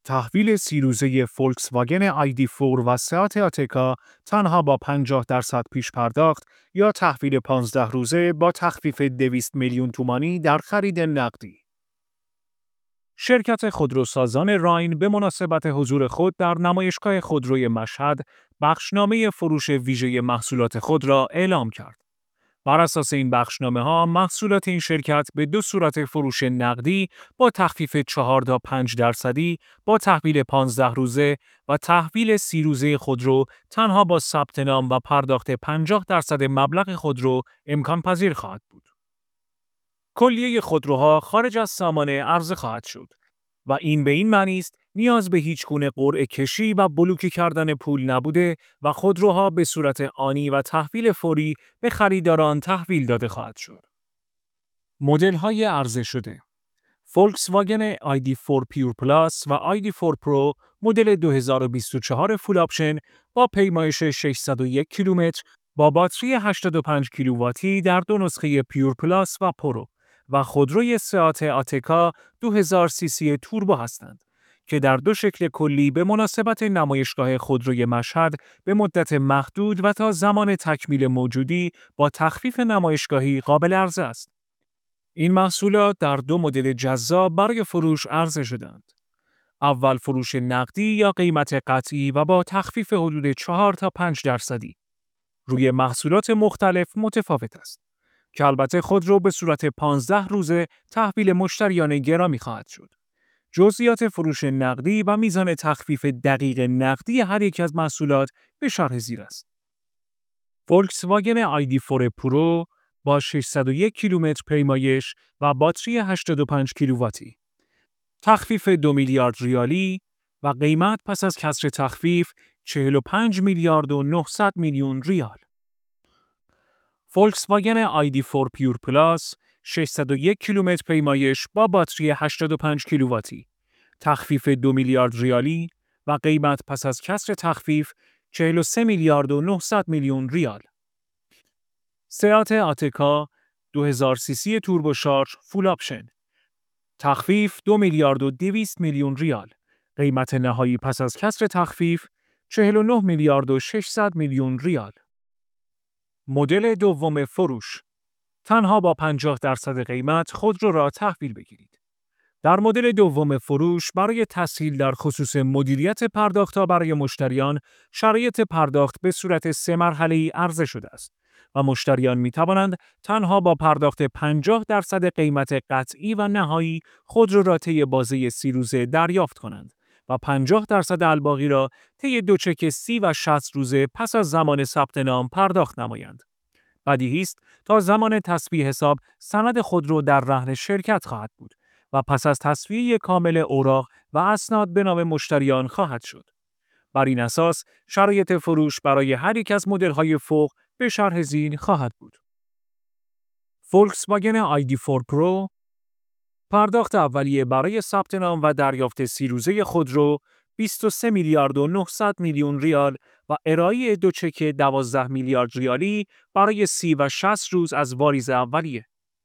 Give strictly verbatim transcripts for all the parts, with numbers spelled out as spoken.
تحویل سه روزه فولکس واگن آی دی فور و سئات آتکا تنها با پنجاه درصد پیش پرداخت یا تحویل پانزده روزه با تخفیف دویست میلیون تومانی در خرید نقدی. شرکت خودروسازان راین به مناسبت حضور خود در نمایشگاه خودروی مشهد، بخشنامه فروش ویژه محصولات خود را اعلام کرد. بر اساس این بخشنامه‌ها، محصولات این شرکت به دو صورت فروش نقدی با تخفیف چهار تا پنج درصدی، با تحویل پانزده روزه و تحویل سی روزه خودرو تنها با ثبت نام و پرداخت پنجاه درصد مبلغ خودرو امکان پذیر خواهد بود. کلیه خودروها خارج از سامانه عرضه خواهد شد و این به این معنی است نیاز به هیچ گونه قرعه کشی و بلوکه کردن پول نبوده و خودروها به صورت آنی و تحویل فوری به خریداران تحویل داده خواهد شد. مدل‌های عرضه شده: فولکس واگن آی دی فور پیور پلاس و آی دی فور پرو مدل دو هزار و بیست و چهار فول آپشن با پیمایش ششصد و یک کیلومتر با باتری هشتاد و پنج کیلوواتی در دو نسخه پیور پلاس و پرو و خودروی سئات آتکا دو هزار سی سی توربو هستند که در دو شکل کلی به مناسبت نمایشگاه خودروی مشهد به مدت محدود و تا زمان تکمیل موجودی با تخفیف نمایشگاهی قابل عرضه است. این محصولات در دو مدل جذاب برای فروش عرضه شدند. اول فروش نقدی یا قیمت قطعی و با تخفیف حدود چهار تا پنج درصدی. روی محصولات مختلف متفاوت است که البته خودرو به صورت پانزده روزه تحویل مشتریان گرامی خواهد شد. جزئیات فروش نقدی و میزان تخفیف دقیق نقدی هر یک از محصولات به شرح زیر است. فولکس واگن آی دی فور پرو با ششصد و یک کیلومتر پیمایش و باتری هشتاد و پنج کیلوواتی. تخفیف دو میلیارد ریالی و قیمت پس از کسر تخفیف چهل و پنج میلیارد و نهصد میلیون ریال. فولکس واگن آی دی فور پیور پلاس ششصد و یک کیلومتر پیمایش با باتری هشتاد و پنج کیلوواتی. تخفیف دو میلیارد ریالی و قیمت پس از کسر تخفیف چهل و سه میلیارد و نهصد میلیون ریال. سئات آتکا دو هزار سی سی توربو شارژ فول آپشن. تخفیف دو میلیارد و دویست میلیون ریال. قیمت نهایی پس از کسر تخفیف چهل و نه میلیارد و ششصد میلیون ریال. مدل دوم فروش. تنها با پنجاه درصد قیمت خودرو را تحویل بگیرید. در مدل دوم فروش برای تسهیل در خصوص مدیریت پرداخت‌ها برای مشتریان، شرایط پرداخت به صورت سه مرحله‌ای عرضه شده است و مشتریان می‌توانند تنها با پرداخت پنجاه درصد قیمت قطعی و نهایی خودرو را طی بازه سی روزه دریافت کنند و پنجاه درصد الباقی را طی دو چک سی و شصت روزه پس از زمان ثبت نام پرداخت نمایند. بدیهی است تا زمان تسویه حساب سند خودرو در رهن شرکت خواهد بود و پس از تسویه کامل اوراق و اسناد به نام مشتریان خواهد شد. بر این اساس شرایط فروش برای هر یک از مدل‌های فوق به شرح زیر خواهد بود. فولکس واگن آی دی فور پرو پرداخت اولیه برای ثبت نام و دریافت سی روزه خودرو بیست و سه میلیارد و نهصد میلیون ریال و ارائه دو چک دوازده میلیارد ریالی برای سی و شصت روز از واریز اولیه.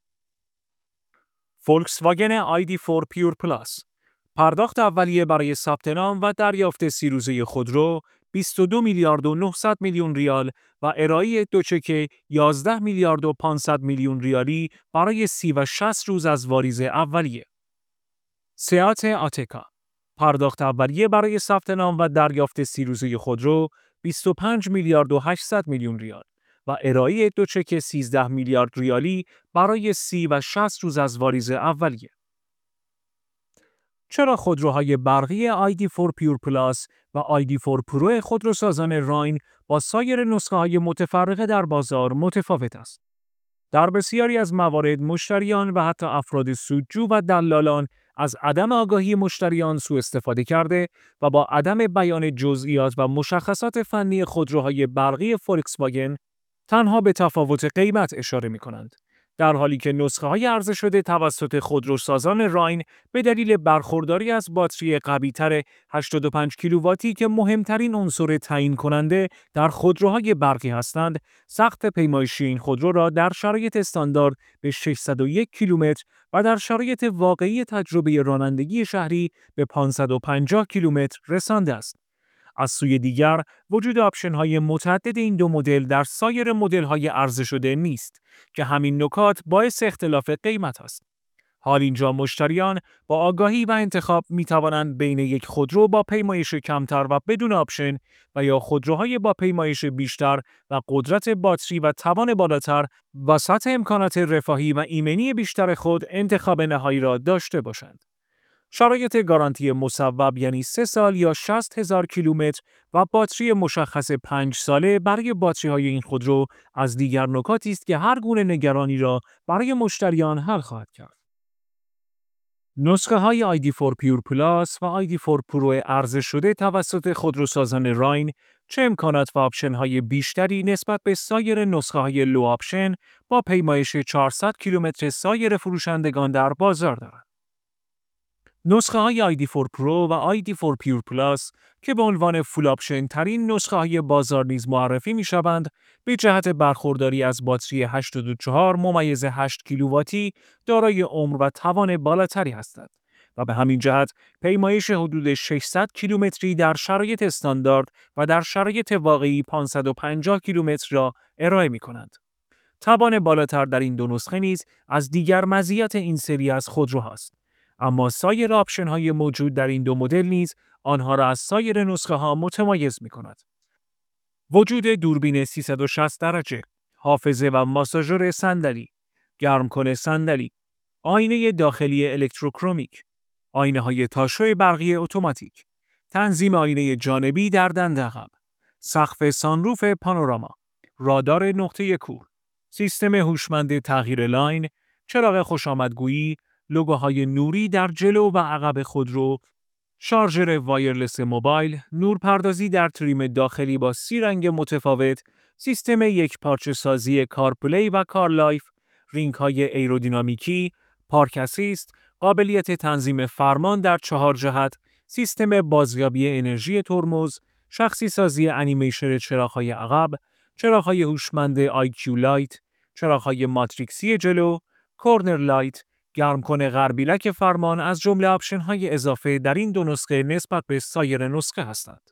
فولکس واگن آی دی فور پیور پلاس پرداخت اولیه برای ثبت نام و دریافت سی روزه خودرو بیست و دو میلیارد و نهصد میلیون ریال و ارائه دو چک یازده میلیارد و پانصد میلیون ریالی برای سی و شصت روز از واریز اولیه. سئات آتکا پرداخت اولیه برای ثبت نام و دریافت سی روزه خودرو بیست و پنج میلیارد و هشتصد میلیون ریال و ارائه دو چک سیزده میلیارد ریالی برای سی و شصت روز از واریز اولیه. چرا خودروهای برقی آی دی فور پیور پلاس و آی دی فور پرو خودروسازان راین با سایر نسخه‌های متفرقه در بازار متفاوت است؟ در بسیاری از موارد مشتریان و حتی افراد سودجو و دلالان از عدم آگاهی مشتریان سوء استفاده کرده و با عدم بیان جزئیات و مشخصات فنی خودروهای برقی فولکس واگن تنها به تفاوت قیمت اشاره می‌کنند در حالی که نسخه‌های عرضه شده توسط خودروسازان راین به دلیل برخورداری از باتری قوی‌تر هشتاد و پنج کیلوواتی که مهمترین عنصر تعیین کننده در خودروهای برقی هستند، سقف پیمایشی این خودرو را در شرایط استاندارد به ششصد و یک کیلومتر و در شرایط واقعی تجربه رانندگی شهری به پانصد و پنجاه کیلومتر رسانده است. از سوی دیگر، وجود آپشن‌های متعدد این دو مدل در سایر مدل‌های عرضه شده نیست که همین نکات باعث اختلاف قیمت است. حال اینجا مشتریان با آگاهی و انتخاب می‌توانند بین یک خودرو با پیمایش کمتر و بدون آپشن و یا خودروهای با پیمایش بیشتر و قدرت باتری و توان بالاتر و سطح امکانات رفاهی و ایمنی بیشتر خود انتخاب نهایی را داشته باشند. شرایط گارانتی مصوب یعنی سه سال یا شصت هزار کیلومتر و باتری مشخص پنج ساله برای باتری‌های این خودرو از دیگر نکاتی است که هر گونه نگرانی را برای مشتریان حل خواهد کرد. نسخه های آی دی فور پیور پلاس و آی دی فور پرو عرضه شده توسط خودروسازان راین چه امکانات و آپشن های بیشتری نسبت به سایر نسخه های لو آپشن با پیمایش چهارصد کیلومتر سایر فروشندگان در بازار دارند. نسخه های آی دی فور پرو و آی دی فور پیور پلاس که به عنوان فول آپشن ترین نسخه های بازار نیز معرفی می شوند، به جهت برخورداری از باتری هشتاد و چهار ممیز هشت کیلوواتی دارای عمر و توان بالاتری هستند و به همین جهت پیمایش حدود ششصد کیلومتری در شرایط استاندارد و در شرایط واقعی پانصد و پنجاه کیلومتر را ارائه می کنند. توان بالاتر در این دو نسخه نیز از دیگر مزیت این سری از خودروهاست. اما سایر آپشن های موجود در این دو مدل نیز آنها را از سایر نسخه ها متمایز می کند. وجود دوربین سیصد و شصت درجه، حافظه و ماساژور صندلی، گرمکن صندلی، آینه داخلی الکتروکرومیک، آینه های تاشو برقی اتوماتیک، تنظیم آینه جانبی در دنده عقب، سقف سانروف پانوراما، رادار نقطه کور، سیستم هوشمند تغییر لاین، چراغ خوشامدگویی، لوگوهای نوری در جلو و عقب خودرو، شارژر وایرلس موبایل، نورپردازی در تریم داخلی با سی رنگ متفاوت، سیستم یک پارچه سازی کارپلی و کارلایف، رینگ های ایرودینامیکی، پارک اسیست، قابلیت تنظیم فرمان در چهار جهت، سیستم بازیابی انرژی ترمز، شخصی سازی انیمیشن چراغ‌های عقب، چراغ‌های هوشمند آی کیو لایت، چراغ‌های ماتریکسی جلو، کورنر لایت، گرمکن غربیلک فرمان از جمله آپشن‌های اضافه در این دو نسخه نسبت به سایر نسخه هستند.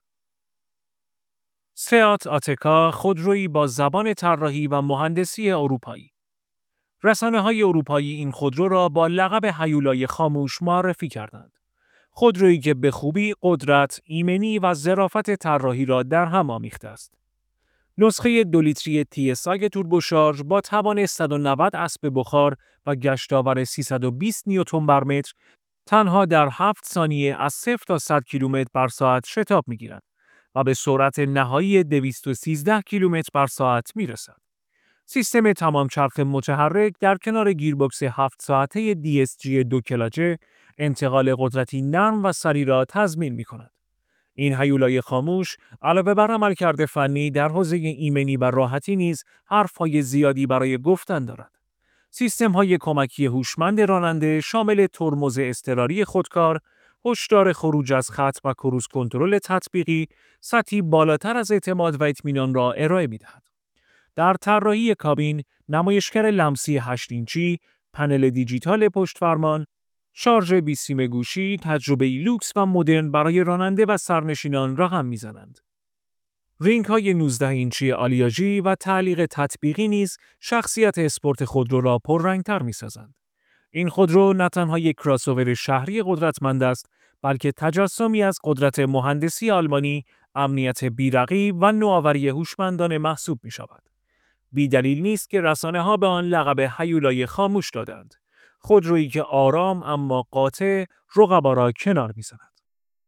سئات آتکا خودرویی با زبان طراحی و مهندسی اروپایی. رسانه‌های اروپایی این خودرو را با لقب هیولای خاموش معرفی کردند. خودرویی که به خوبی قدرت، ایمنی و ظرافت طراحی را در هم آمیخته است. نسخه دو لیتری تی اس آی توربوشارژ با توان صد و نود اسب بخار و گشتاور سیصد و بیست نیوتن بر متر تنها در هفت ثانیه از صفر تا صد کیلومتر بر ساعت شتاب می‌گیرد و به سرعت نهایی دویست و سیزده کیلومتر بر ساعت می‌رسد. سیستم تمام چرخ متحرک در کنار گیربکس هفت ساعته دی اس جی دو کلاجه انتقال قدرتی نرم و سریع را تضمین می‌کند. این هیولای خاموش علاوه بر عملکرد فنی در حوزه ایمنی و راحتی نیز حرف‌های زیادی برای گفتن دارد. سیستم‌های کمکی هوشمند راننده شامل ترمز اضطراری خودکار، هشدار خروج از خط و کروز کنترل تطبیقی، سطحی بالاتر از اعتماد و اطمینان را ارائه می‌دهد. در طراحی کابین، نمایشگر لمسی هشت اینچی، پنل دیجیتال پشت فرمان، شارژ بیست سیم گوشی، تجربه لوکس و مدرن برای راننده و سرنشینان رقم می‌زنند. رینگ های نوزده اینچی آلیاژی و تعلیق تطبیقی نیز شخصیت اسپورت خودرو را پررنگ‌تر می‌سازند. این خودرو نه تنها یک کراس‌اوور شهری قدرتمند است، بلکه تجسمی از قدرت مهندسی آلمانی، امنیت بی‌رقیب و نوآوری هوشمندانه محسوب می‌شود. بی‌دلیل نیست که رسانه‌ها به آن لقب هیولای خاموش دادند. خودرویی که آرام اما قاطع رقبا را کنار می‌زند.